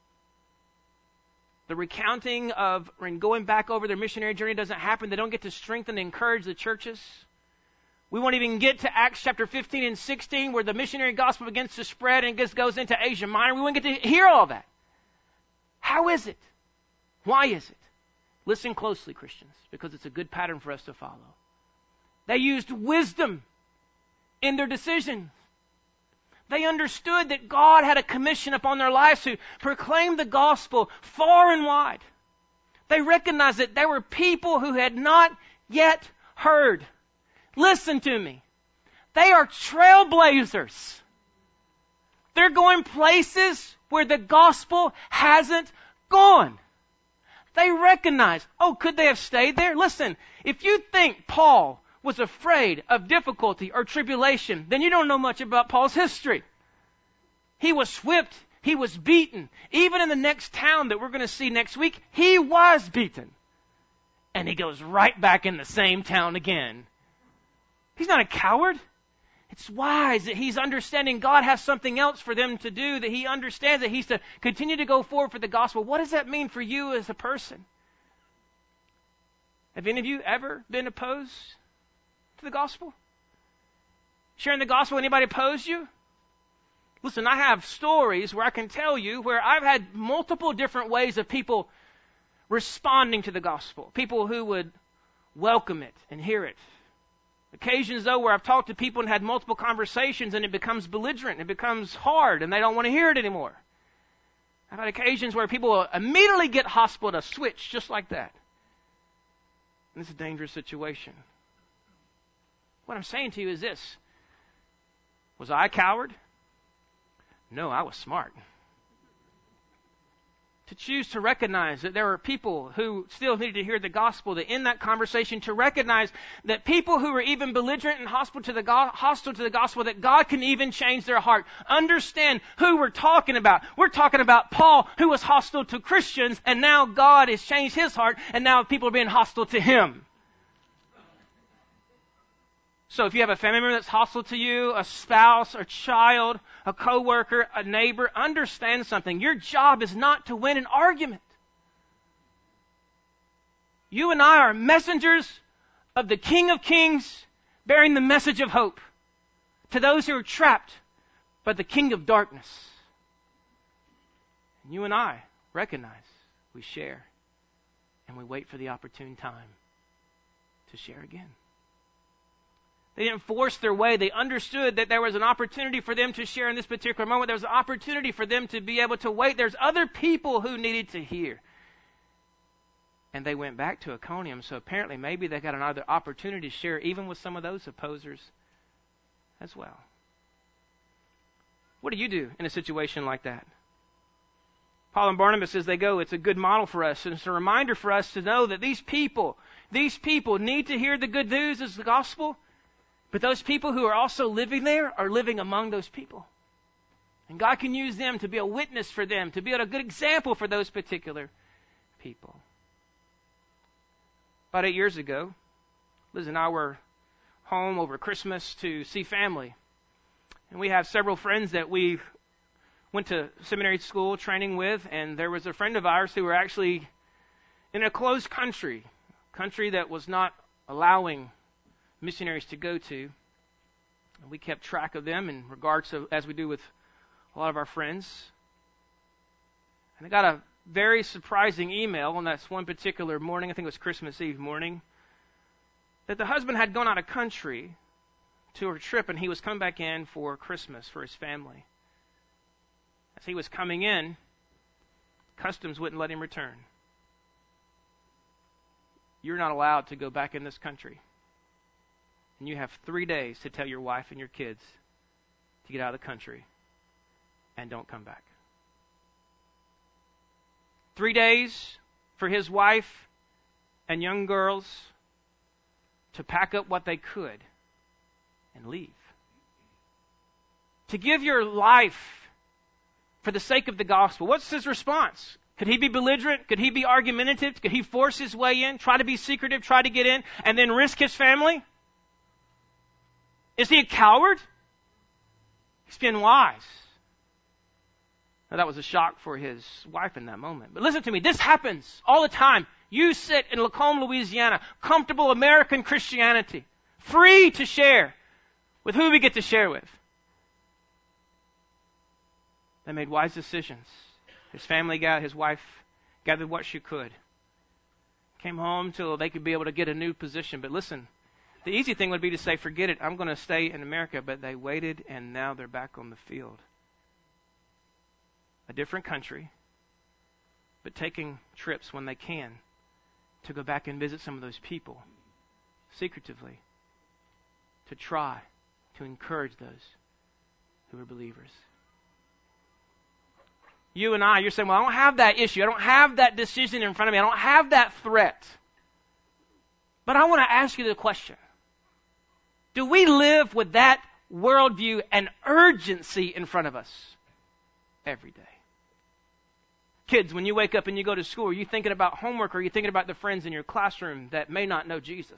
The recounting of and going back over their missionary journey doesn't happen. They don't get to strengthen and encourage the churches. We won't even get to Acts chapter 15 and 16 where the missionary gospel begins to spread and just goes into Asia Minor. We won't get to hear all that. How is it? Why is it? Listen closely, Christians, because it's a good pattern for us to follow. They used wisdom in their decisions. They understood that God had a commission upon their lives to proclaim the gospel far and wide. They recognized that there were people who had not yet heard. Listen to me. They are trailblazers. They're going places where the gospel hasn't gone. They recognize, could they have stayed there? Listen, if you think Paul was afraid of difficulty or tribulation, then you don't know much about Paul's history. He was whipped. He was beaten. Even in the next town that we're going to see next week, he was beaten. And he goes right back in the same town again. He's not a coward. It's wise that he's understanding God has something else for them to do, that he understands that he's to continue to go forward for the gospel. What does that mean for you as a person? Have any of you ever been opposed to the gospel? Sharing the gospel, anybody oppose you? Listen, I have stories where I can tell you where I've had multiple different ways of people responding to the gospel. People who would welcome it and hear it. Occasions, though, where I've talked to people and had multiple conversations and it becomes belligerent, it becomes hard, and they don't want to hear it anymore. I've had occasions where people will immediately get hostile to switch just like that. And it's a dangerous situation. What I'm saying to you is this. Was I a coward? No, I was smart. to choose to recognize that there are people who still needed to hear the gospel, that in that conversation to recognize that people who are even belligerent and hostile to the gospel, that God can even change their heart. Understand who we're talking about. We're talking about Paul, who was hostile to Christians, and now God has changed his heart, and now people are being hostile to him. So if you have a family member that's hostile to you, a spouse, a child, a coworker, a neighbor, understand something. Your job is not to win an argument. You and I are messengers of the King of Kings, bearing the message of hope to those who are trapped by the king of darkness. And you and I recognize, we share, and we wait for the opportune time to share again. They didn't force their way. They understood that there was an opportunity for them to share in this particular moment. There was an opportunity for them to be able to wait. There's other people who needed to hear. And they went back to Iconium, so apparently maybe they got another opportunity to share even with some of those opposers as well. What do you do in a situation like that? Paul and Barnabas, as they go, it's a good model for us. And it's a reminder for us to know that these people need to hear the good news as the gospel. But those people who are also living there are living among those people. And God can use them to be a witness for them, to be a good example for those particular people. About 8 years ago, Liz and I were home over Christmas to see family. And we have several friends that we went to seminary school training with, and there was a friend of ours who were actually in a closed country that was not allowing missionaries to go to. And we kept track of them in regards to, as we do with a lot of our friends. And I got a very surprising email on that one particular morning, I think it was Christmas Eve morning, that the husband had gone out of country to a trip and he was coming back in for Christmas for his family. As he was coming in, customs wouldn't let him return. You're not allowed to go back in this country. And you have 3 days to tell your wife and your kids to get out of the country and don't come back. 3 days for his wife and young girls to pack up what they could and leave. To give your life for the sake of the gospel. What's his response? Could he be belligerent? Could he be argumentative? Could he force his way in, try to be secretive, try to get in, and then risk his family? Is he a coward? He's being wise. Now, that was a shock for his wife in that moment. But listen to me, this happens all the time. You sit in Lacombe, Louisiana, comfortable American Christianity, free to share with who we get to share with. They made wise decisions. His family his wife gathered what she could. Came home till they could be able to get a new position. But listen, the easy thing would be to say, forget it, I'm going to stay in America. But they waited, and now they're back on the field. A different country, but taking trips when they can to go back and visit some of those people secretively, to try to encourage those who are believers. You and I, you're saying, well, I don't have that issue. I don't have that decision in front of me. I don't have that threat. But I want to ask you the question. Do we live with that worldview and urgency in front of us every day? Kids, when you wake up and you go to school, are you thinking about homework, or are you thinking about the friends in your classroom that may not know Jesus?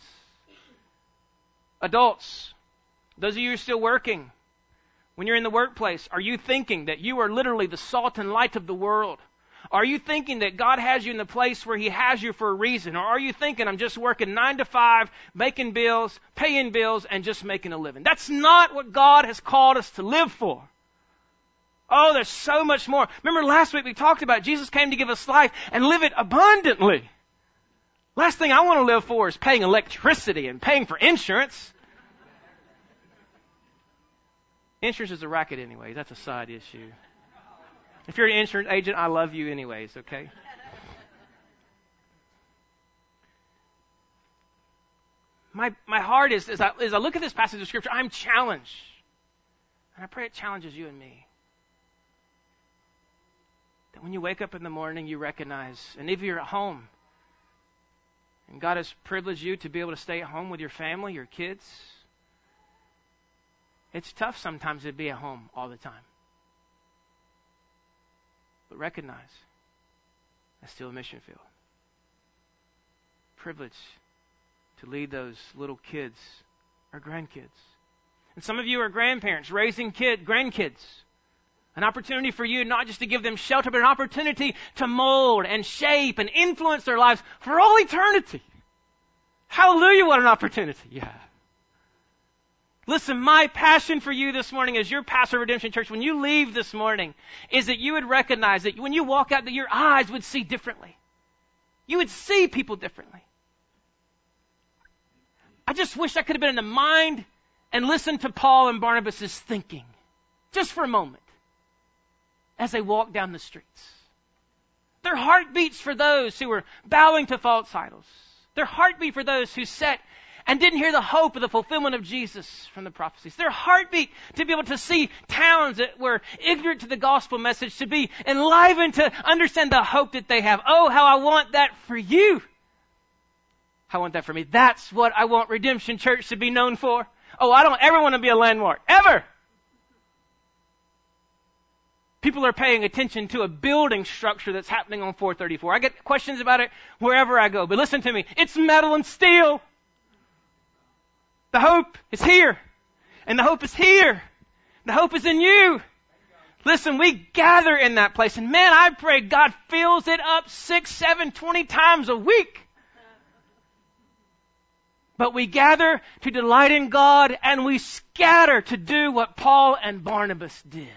Adults, those of you who are still working, when you're in the workplace, are you thinking that you are literally the salt and light of the world? Are you thinking that God has you in the place where He has you for a reason? Or are you thinking, I'm just working 9 to 5, making bills, paying bills, and just making a living? That's not what God has called us to live for. Oh, there's so much more. Remember last week we talked about Jesus came to give us life and live it abundantly. Last thing I want to live for is paying electricity and paying for insurance. Insurance is a racket anyway. That's a side issue. If you're an insurance agent, I love you anyways, okay? My heart is, as I look at this passage of Scripture, I'm challenged. And I pray it challenges you and me. that when you wake up in the morning, you recognize, and if you're at home, and God has privileged you to be able to stay at home with your family, your kids, it's tough sometimes to be at home all the time. But recognize, that's still a mission field. Privilege to lead those little kids or grandkids. And some of you are grandparents raising grandkids. An opportunity for you not just to give them shelter, but an opportunity to mold and shape and influence their lives for all eternity. Hallelujah, what an opportunity you have. Listen, my passion for you this morning as your pastor of Redemption Church, when you leave this morning, is that you would recognize that when you walk out, that your eyes would see differently. You would see people differently. I just wish I could have been in the mind and listened to Paul and Barnabas' thinking, just for a moment, as they walked down the streets. Their heartbeats for those who were bowing to false idols. Their heartbeat for those who sat and didn't hear the hope of the fulfillment of Jesus from the prophecies. Their heartbeat to be able to see towns that were ignorant to the gospel message, to be enlivened to understand the hope that they have. Oh, how I want that for you. I want that for me. That's what I want Redemption Church to be known for. Oh, I don't ever want to be a landmark. Ever. People are paying attention to a building structure that's happening on 434. I get questions about it wherever I go. But listen to me. It's metal and steel. The hope is here. And the hope is here. The hope is in you. Listen, we gather in that place. And man, I pray God fills it up 6, 7, 20 times a week. But we gather to delight in God, and we scatter to do what Paul and Barnabas did.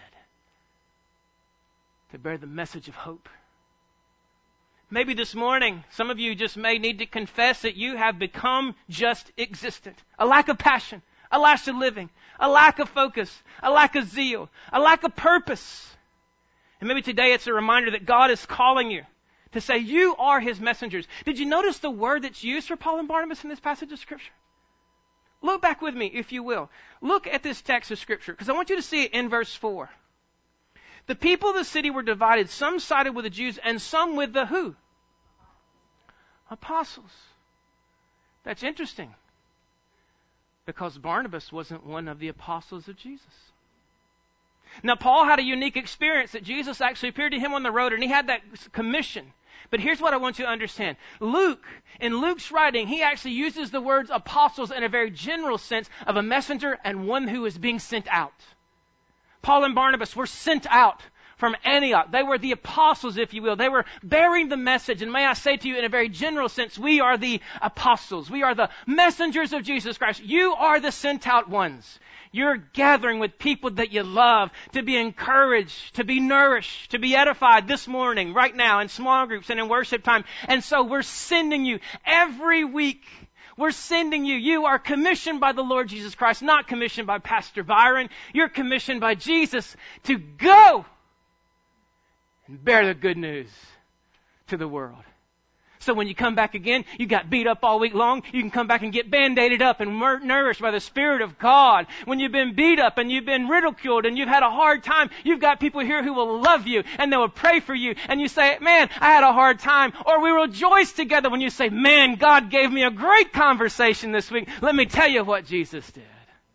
To bear the message of hope. Maybe this morning, some of you just may need to confess that you have become just existent. A lack of passion, a lack of living, a lack of focus, a lack of zeal, a lack of purpose. And maybe today it's a reminder that God is calling you to say you are His messengers. Did you notice the word that's used for Paul and Barnabas in this passage of Scripture? Look back with me, if you will. Look at this text of Scripture, because I want you to see it in verse 4. The people of the city were divided. Some sided with the Jews and some with the who? Apostles. That's interesting, because Barnabas wasn't one of the apostles of Jesus. Now, Paul had a unique experience that Jesus actually appeared to him on the road, and he had that commission. But here's what I want you to understand. Luke, in Luke's writing, he actually uses the words apostles in a very general sense of a messenger and one who is being sent out. Paul and Barnabas were sent out from Antioch. They were the apostles, if you will. They were bearing the message. And may I say to you in a very general sense, we are the apostles. We are the messengers of Jesus Christ. You are the sent out ones. You're gathering with people that you love to be encouraged, to be nourished, to be edified this morning, right now, in small groups and in worship time. And so we're sending you every week. We're sending you. You are commissioned by the Lord Jesus Christ, not commissioned by Pastor Byron. You're commissioned by Jesus to go and bear the good news to the world. So when you come back again, you got beat up all week long, you can come back and get band-aided up and nourished by the Spirit of God. When you've been beat up and you've been ridiculed and you've had a hard time, you've got people here who will love you and they will pray for you. And you say, man, I had a hard time. Or we rejoice together when you say, man, God gave me a great conversation this week. Let me tell you what Jesus did.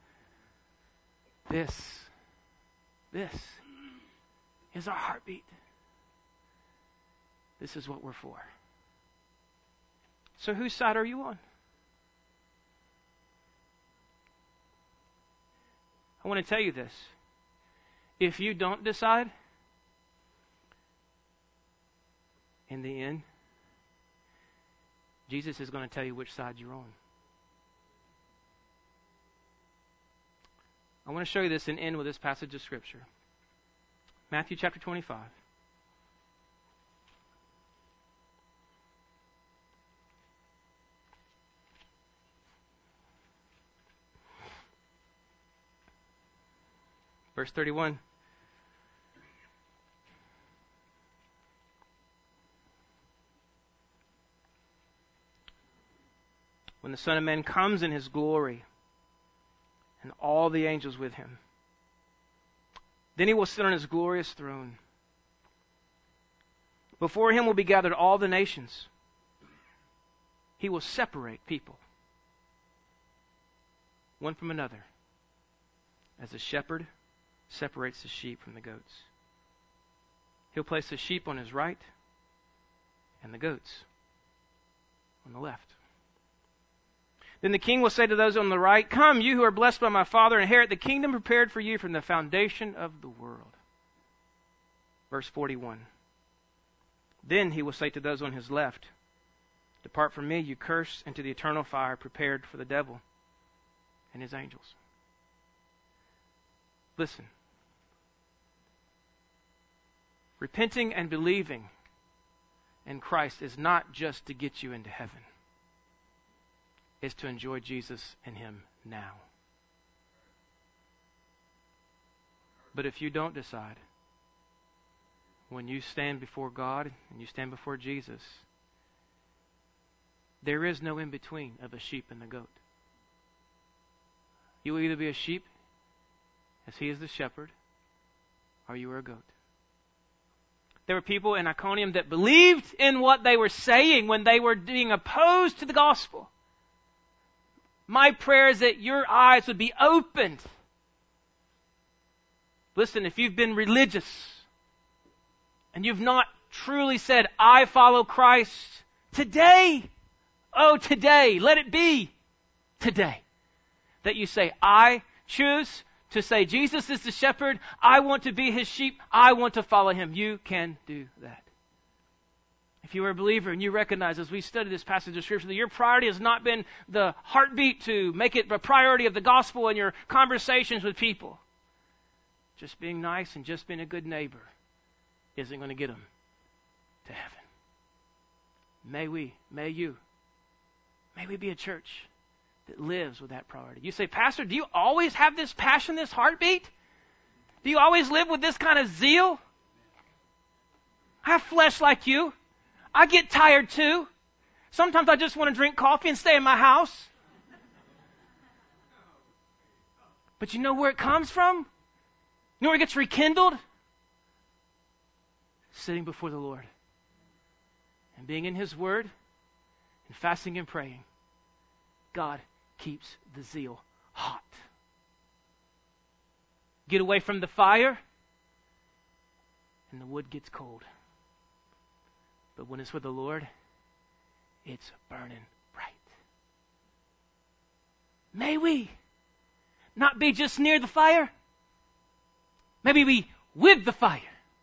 This is our heartbeat. This is what we're for. So whose side are you on? I want to tell you this. If you don't decide, in the end, Jesus is going to tell you which side you're on. I want to show you this and end with this passage of Scripture. Matthew chapter 25. Verse 31. When the Son of Man comes in His glory and all the angels with Him, then He will sit on His glorious throne. Before him will be gathered all the nations. He will separate people, one from another, as a shepherd separates the sheep from the goats. He'll place the sheep on his right and the goats on the left. Then the king will say to those on the right, "Come, you who are blessed by my Father, inherit the kingdom prepared for you from the foundation of the world." Verse 41. Then he will say to those on his left, "Depart from me, you cursed, into the eternal fire prepared for the devil and his angels." Listen. Repenting and believing in Christ is not just to get you into heaven. It's to enjoy Jesus and Him now. But if you don't decide, when you stand before God and you stand before Jesus, there is no in-between of a sheep and a goat. You will either be a sheep, as He is the shepherd, or you are a goat. There were people in Iconium that believed in what they were saying when they were being opposed to the gospel. My prayer is that your eyes would be opened. Listen, if you've been religious and you've not truly said, "I follow Christ," today, let it be today, that you say, "I choose to say Jesus is the shepherd. I want to be His sheep. I want to follow Him." You can do that. If you are a believer and you recognize, as we study this passage of Scripture, that your priority has not been the heartbeat to make it a priority of the gospel in your conversations with people, just being nice and just being a good neighbor isn't going to get them to heaven. May we be a church that lives with that priority. You say, "Pastor, do you always have this passion, this heartbeat? Do you always live with this kind of zeal?" I have flesh like you. I get tired too. Sometimes I just want to drink coffee and stay in my house. But you know where it comes from? You know where it gets rekindled? Sitting before the Lord and being in His Word and fasting and praying. God keeps the zeal hot. Get away from the fire and the wood gets cold. But when it's with the Lord, it's burning bright. May we not be just near the fire. Maybe be with the fire.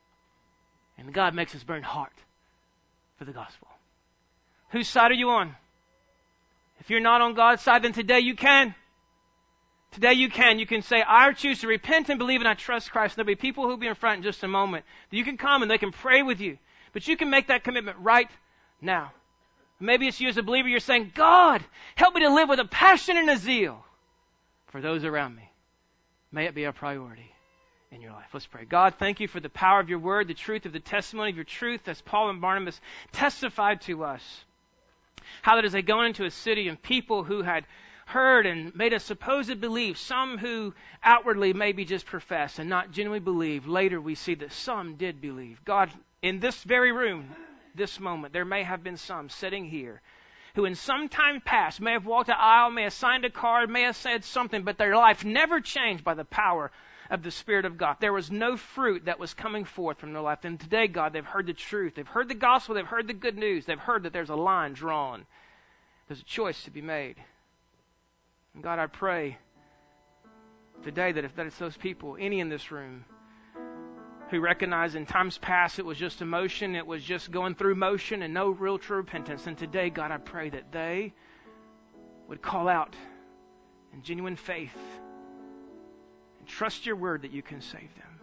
And God makes us burn hot for the gospel. Whose side are you on? If you're not on God's side, then today you can. Today you can. You can say, "I choose to repent and believe and I trust Christ." There'll be people who'll be in front in just a moment. You can come and they can pray with you. But you can make that commitment right now. Maybe it's you as a believer, you're saying, "God, help me to live with a passion and a zeal for those around me." May it be a priority in your life. Let's pray. God, thank you for the power of your word, the truth of the testimony of your truth as Paul and Barnabas testified to us. How that as they go into a city and people who had heard and made a supposed belief, some who outwardly maybe just profess and not genuinely believe, later we see that some did believe. God, in this very room, this moment, there may have been some sitting here who in some time past may have walked an aisle, may have signed a card, may have said something, but their life never changed by the power of the Spirit of God. There was no fruit that was coming forth from their life. And today, God, they've heard the truth. They've heard the gospel. They've heard the good news. They've heard that there's a line drawn. There's a choice to be made. And God, I pray today that if that is those people, any in this room, who recognize in times past it was just emotion, it was just going through motion and no real true repentance. And today, God, I pray that they would call out in genuine faith and trust your word that you can save them.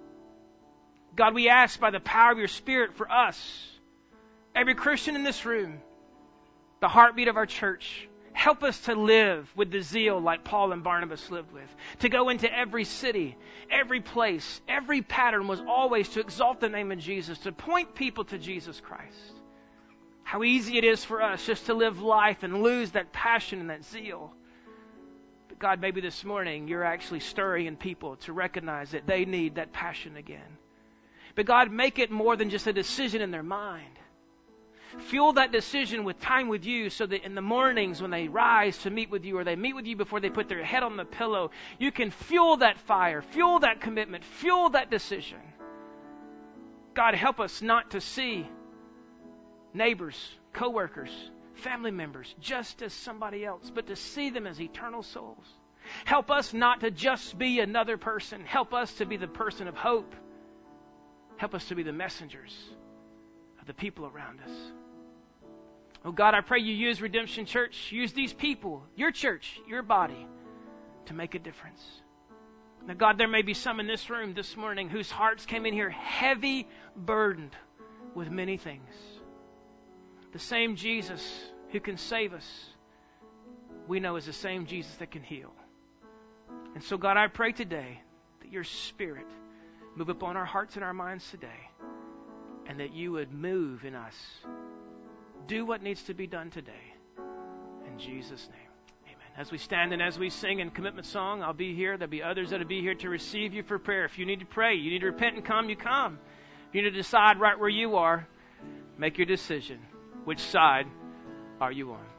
God, we ask by the power of your Spirit for us, every Christian in this room, the heartbeat of our church, help us to live with the zeal like Paul and Barnabas lived with. To go into every city, every place, every pattern was always to exalt the name of Jesus, to point people to Jesus Christ. How easy it is for us just to live life and lose that passion and that zeal. But God, maybe this morning you're actually stirring in people to recognize that they need that passion again. But God, make it more than just a decision in their mind. Fuel that decision with time with you so that in the mornings when they rise to meet with you or they meet with you before they put their head on the pillow, you can fuel that fire, fuel that commitment, fuel that decision. God, help us not to see neighbors, coworkers, family members just as somebody else, but to see them as eternal souls. Help us not to just be another person. Help us to be the person of hope. Help us to be the messengers of the people around us. Oh God, I pray you use Redemption Church, use these people, your church, your body, to make a difference. Now God, there may be some in this room this morning whose hearts came in here heavy burdened with many things. The same Jesus who can save us, we know is the same Jesus that can heal. And so God, I pray today that your Spirit move upon our hearts and our minds today, and that you would move in us. Do what needs to be done today. In Jesus' name, amen. As we stand and as we sing in commitment song, I'll be here. There'll be others that'll be here to receive you for prayer. If you need to pray, you need to repent and come, you come. If you need to decide right where you are, make your decision. Which side are you on?